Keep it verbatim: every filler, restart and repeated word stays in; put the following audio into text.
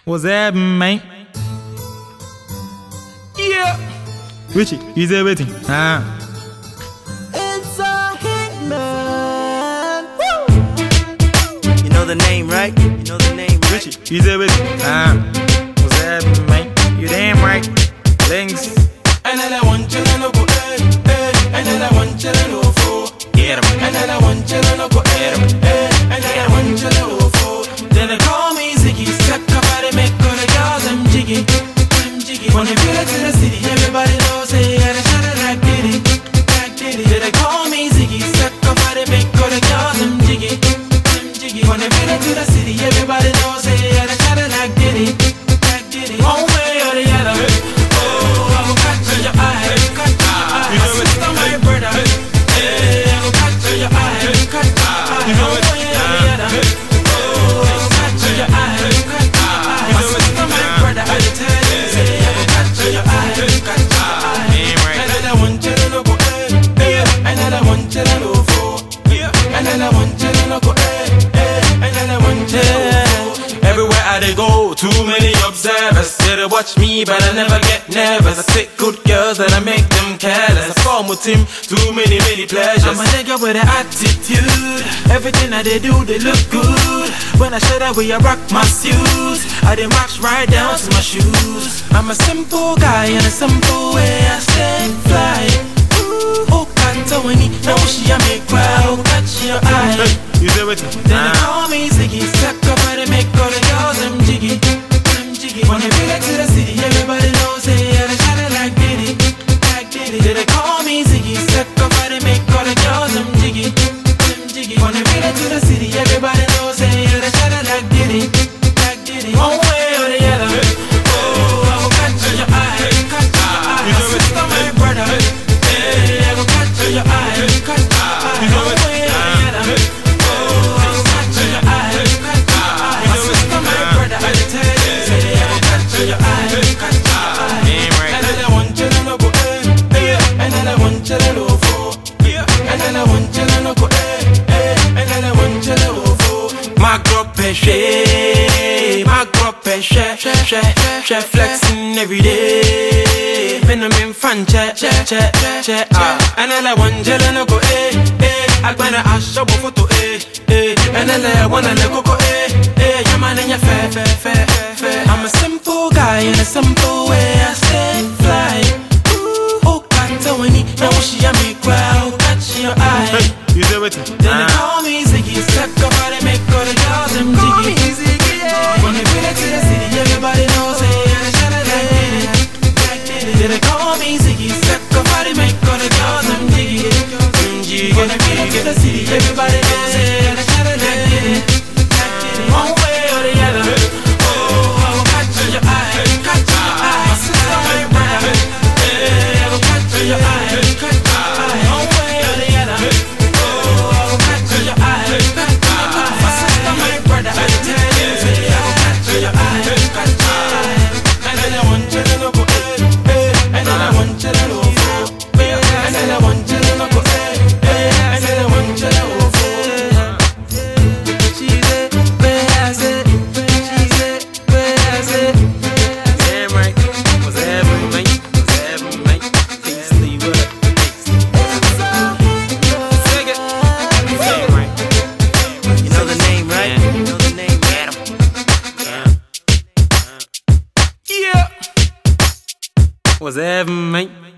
What's happening, man? Yeah. Richie, you there waiting? Ah. It's a hitman. Woo! You know the name, right? You know the name, right? Richie, you there waiting? Ah. What's happening, man? You damn right. Thanks. And then I want you to know go eh, eh. And then I want you to know fool. Get him. And then I want you to know go eh, eh. And then I want you to know fool. Then they call me Ziggy, step up and they make all the girls them jiggy, them jiggy. When they feel it to the city, everybody knows they had a shot at like Diddy, like Diddy. Then they call me Ziggy, step up and they make all the girls them jiggy, them jiggy. When they feel it to the city, everybody knows they had a shot at like Diddy, like Diddy. One way or the other. Oh, I will catch your eye, catch your eye. My sister, my brother. Hey, I will catch your eye, catch your eye. One way or the other. Everywhere I they go, too many observers. They they watch me, but I never get nervous. I take good girls and I make them careless. I form with him, too many, many pleasures. I'm a nigga with an attitude. Everything that they do, they look good. When I show that way, I rock my shoes. I they match right down to my shoes. I'm a simple guy in a simple way. I stay fly. Oh, can't tell any. Now she a make crowd. Catch your eye. You there with me? Then they call me Ziggy, step up and they make all the girls them jiggy, them jiggy. When they feel it to the city, everybody knows they had a shot at like Diddy, like Diddy. Then they call me Ziggy, step up and they make all the girls them jiggy, them jiggy. When they feel it to the city, everybody knows they had a shot at like Diddy, like Diddy. One way or the other. Oh, I will catch your eye, catch your eye. My sister, my brother. Hey, I will catch your eye, catch your eye. One way or the other. My girl péché, my girl péché, che, che, flexing every day. When I'm in fun, che, che, che, che, ah. And I want to no go, eh, eh. I wanna ask you photo, eh, eh. And I wanna go, eh, eh. Your man and your fair, fair, fair, fair. I'm a simple guy in a simple way. I stay fly. Oh, can't tell any. Now she a me crowd, catch your eye. You there with me? Then they call me Ziggy, step up and they make all the girls them jiggy. When they feel it to the city, everybody knows they had a shot at like Diddy, like Diddy. Then they call me Ziggy, step up and they make all the girls them jiggy, them jiggy. When they feel it to the city, everybody knows they had a shot at like Diddy, like Diddy. One way or the other. Oh, I will catch your eye, catch your eye. My sister, my brother. Hey, I will catch your eye, catch your eye. One way or the other. What's happening, mate?